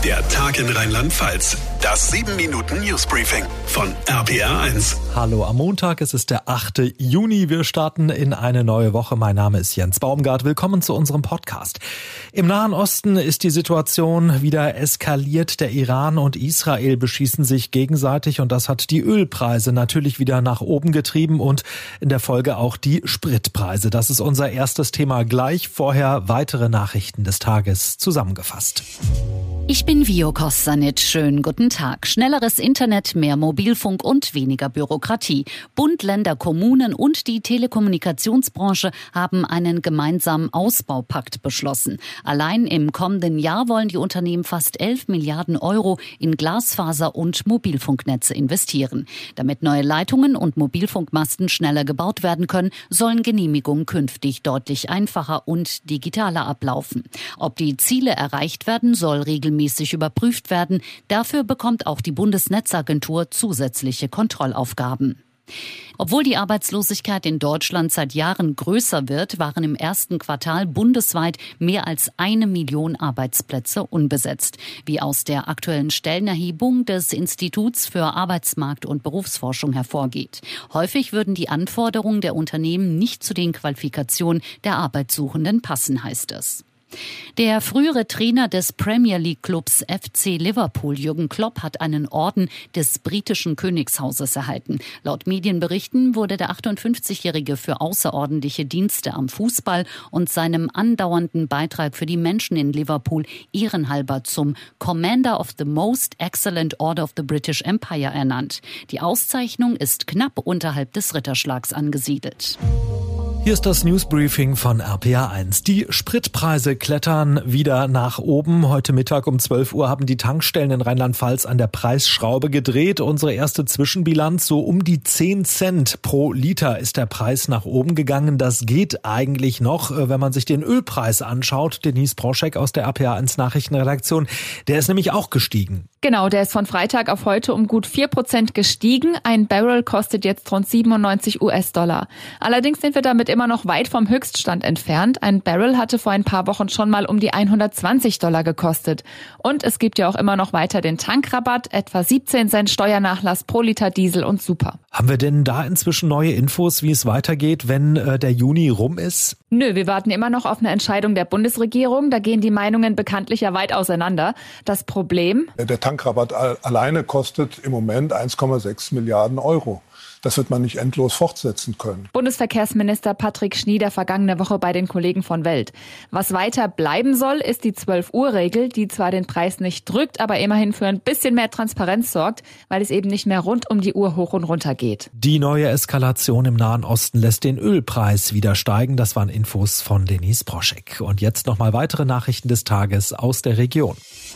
Der Tag in Rheinland-Pfalz. Das 7-Minuten-Newsbriefing von RPR1. Hallo, am Montag, es ist der 8. Juni. Wir starten in eine neue Woche. Mein Name ist Jens Baumgart. Willkommen zu unserem Podcast. Im Nahen Osten ist die Situation wieder eskaliert. Der Iran und Israel beschießen sich gegenseitig und das hat die Ölpreise natürlich wieder nach oben getrieben und in der Folge auch die Spritpreise. Das ist unser erstes Thema. Gleich vorher weitere Nachrichten des Tages zusammengefasst. Ich bin Vio Kostanic. Schönen guten Tag. Schnelleres Internet, mehr Mobilfunk und weniger Bürokratie. Bund, Länder, Kommunen und die Telekommunikationsbranche haben einen gemeinsamen Ausbaupakt beschlossen. Allein im kommenden Jahr wollen die Unternehmen fast 11 Milliarden Euro in Glasfaser- und Mobilfunknetze investieren. Damit neue Leitungen und Mobilfunkmasten schneller gebaut werden können, sollen Genehmigungen künftig deutlich einfacher und digitaler ablaufen. Ob die Ziele erreicht werden, soll regelmäßig überprüft werden. Dafür bekommt auch die Bundesnetzagentur zusätzliche Kontrollaufgaben. Obwohl die Arbeitslosigkeit in Deutschland seit Jahren größer wird, waren im ersten Quartal bundesweit mehr als 1 Million Arbeitsplätze unbesetzt. Wie aus der aktuellen Stellenerhebung des Instituts für Arbeitsmarkt- und Berufsforschung hervorgeht. Häufig würden die Anforderungen der Unternehmen nicht zu den Qualifikationen der Arbeitssuchenden passen, heißt es. Der frühere Trainer des Premier League Clubs FC Liverpool, Jürgen Klopp, hat einen Orden des britischen Königshauses erhalten. Laut Medienberichten wurde der 58-Jährige für außerordentliche Dienste am Fußball und seinem andauernden Beitrag für die Menschen in Liverpool ehrenhalber zum Commander of the Most Excellent Order of the British Empire ernannt. Die Auszeichnung ist knapp unterhalb des Ritterschlags angesiedelt. Hier ist das Newsbriefing von RPR1. Die Spritpreise klettern wieder nach oben. Heute Mittag um 12 Uhr haben die Tankstellen in Rheinland-Pfalz an der Preisschraube gedreht. Unsere erste Zwischenbilanz, so um die 10 Cent pro Liter ist der Preis nach oben gegangen. Das geht eigentlich noch, wenn man sich den Ölpreis anschaut. Denise Broschek aus der RPR1 Nachrichtenredaktion, der ist nämlich auch gestiegen. Genau, der ist von Freitag auf heute um gut 4% gestiegen. Ein Barrel kostet jetzt rund 97 US-Dollar. Allerdings sind wir damit immer noch weit vom Höchststand entfernt. Ein Barrel hatte vor ein paar Wochen schon mal um die 120 Dollar gekostet. Und es gibt ja auch immer noch weiter den Tankrabatt, etwa 17 Cent Steuernachlass pro Liter Diesel und Super. Haben wir denn da inzwischen neue Infos, wie es weitergeht, wenn der Juni rum ist? Nö, wir warten immer noch auf eine Entscheidung der Bundesregierung. Da gehen die Meinungen bekanntlich ja weit auseinander. Das Problem? Der Tankrabatt alleine kostet im Moment 1,6 Milliarden Euro. Das wird man nicht endlos fortsetzen können. Bundesverkehrsminister Patrick Schnieder vergangene Woche bei den Kollegen von Welt. Was weiter bleiben soll, ist die 12-Uhr-Regel, die zwar den Preis nicht drückt, aber immerhin für ein bisschen mehr Transparenz sorgt, weil es eben nicht mehr rund um die Uhr hoch und runter geht. Die neue Eskalation im Nahen Osten lässt den Ölpreis wieder steigen. Das waren Infos von Denise Broschek. Und jetzt nochmal weitere Nachrichten des Tages aus der Region.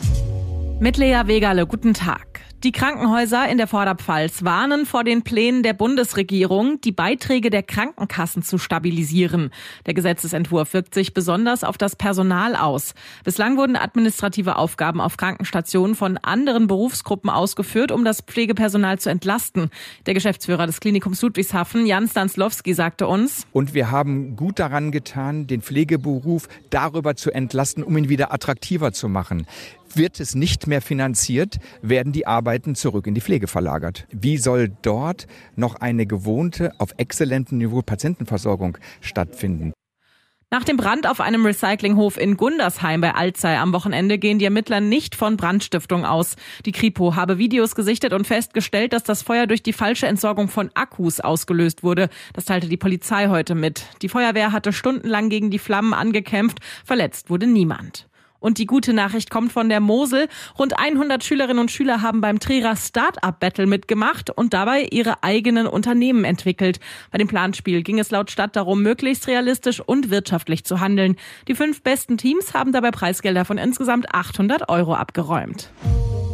Mit Lea Wegerle, guten Tag. Die Krankenhäuser in der Vorderpfalz warnen vor den Plänen der Bundesregierung, die Beiträge der Krankenkassen zu stabilisieren. Der Gesetzesentwurf wirkt sich besonders auf das Personal aus. Bislang wurden administrative Aufgaben auf Krankenstationen von anderen Berufsgruppen ausgeführt, um das Pflegepersonal zu entlasten. Der Geschäftsführer des Klinikums Ludwigshafen, Jan Stanslowski, sagte uns: Und wir haben gut daran getan, den Pflegeberuf darüber zu entlasten, um ihn wieder attraktiver zu machen. Wird es nicht mehr finanziert, werden die Arbeiten zurück in die Pflege verlagert. Wie soll dort noch eine gewohnte, auf exzellentem Niveau Patientenversorgung stattfinden? Nach dem Brand auf einem Recyclinghof in Gundersheim bei Alzey am Wochenende gehen die Ermittler nicht von Brandstiftung aus. Die Kripo habe Videos gesichtet und festgestellt, dass das Feuer durch die falsche Entsorgung von Akkus ausgelöst wurde. Das teilte die Polizei heute mit. Die Feuerwehr hatte stundenlang gegen die Flammen angekämpft. Verletzt wurde niemand. Und die gute Nachricht kommt von der Mosel. Rund 100 Schülerinnen und Schüler haben beim Trierer Start-up Battle mitgemacht und dabei ihre eigenen Unternehmen entwickelt. Bei dem Planspiel ging es laut Stadt darum, möglichst realistisch und wirtschaftlich zu handeln. Die 5 besten Teams haben dabei Preisgelder von insgesamt 800 € abgeräumt.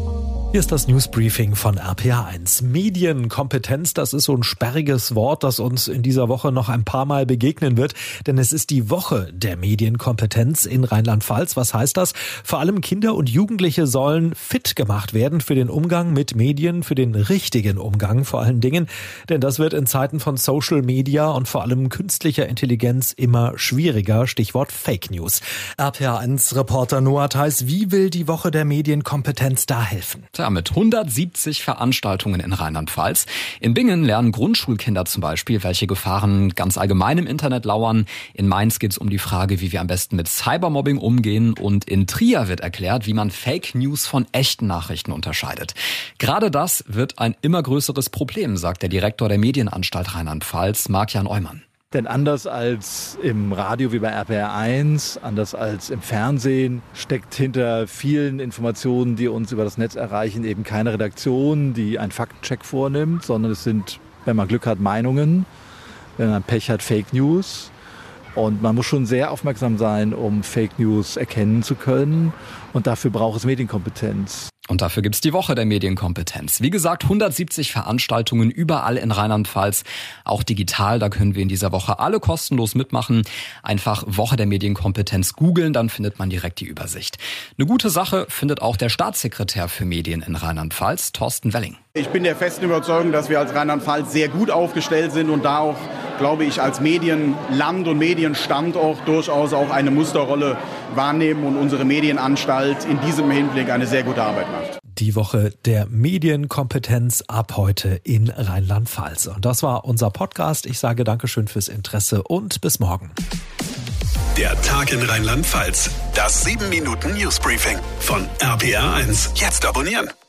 Hier ist das Newsbriefing von RPA1. Medienkompetenz, das ist so ein sperriges Wort, das uns in dieser Woche noch ein paar Mal begegnen wird. Denn es ist die Woche der Medienkompetenz in Rheinland-Pfalz. Was heißt das? Vor allem Kinder und Jugendliche sollen fit gemacht werden für den Umgang mit Medien, für den richtigen Umgang vor allen Dingen. Denn das wird in Zeiten von Social Media und vor allem künstlicher Intelligenz immer schwieriger. Stichwort Fake News. RPA1-Reporter Noah Theis, wie will die Woche der Medienkompetenz da helfen? Mit 170 Veranstaltungen in Rheinland-Pfalz. In Bingen lernen Grundschulkinder zum Beispiel, welche Gefahren ganz allgemein im Internet lauern. In Mainz geht es um die Frage, wie wir am besten mit Cybermobbing umgehen. Und in Trier wird erklärt, wie man Fake News von echten Nachrichten unterscheidet. Gerade das wird ein immer größeres Problem, sagt der Direktor der Medienanstalt Rheinland-Pfalz, Marc-Jan Eumann. Denn anders als im Radio wie bei RPR1, anders als im Fernsehen, steckt hinter vielen Informationen, die uns über das Netz erreichen, eben keine Redaktion, die einen Faktencheck vornimmt, sondern es sind, wenn man Glück hat, Meinungen, wenn man Pech hat, Fake News. Und man muss schon sehr aufmerksam sein, um Fake News erkennen zu können. Und dafür braucht es Medienkompetenz. Und dafür gibt's die Woche der Medienkompetenz. Wie gesagt, 170 Veranstaltungen überall in Rheinland-Pfalz, auch digital. Da können wir in dieser Woche alle kostenlos mitmachen. Einfach Woche der Medienkompetenz googeln, dann findet man direkt die Übersicht. Eine gute Sache findet auch der Staatssekretär für Medien in Rheinland-Pfalz, Thorsten Welling. Ich bin der festen Überzeugung, dass wir als Rheinland-Pfalz sehr gut aufgestellt sind und da auch, glaube ich, als Medienland und Medienstandort durchaus auch eine Musterrolle wahrnehmen und unsere Medienanstalt in diesem Hinblick eine sehr gute Arbeit macht. Die Woche der Medienkompetenz ab heute in Rheinland-Pfalz. Und das war unser Podcast. Ich sage Dankeschön fürs Interesse und bis morgen. Der Tag in Rheinland-Pfalz. Das 7-Minuten-Newsbriefing von RPA1. Jetzt abonnieren.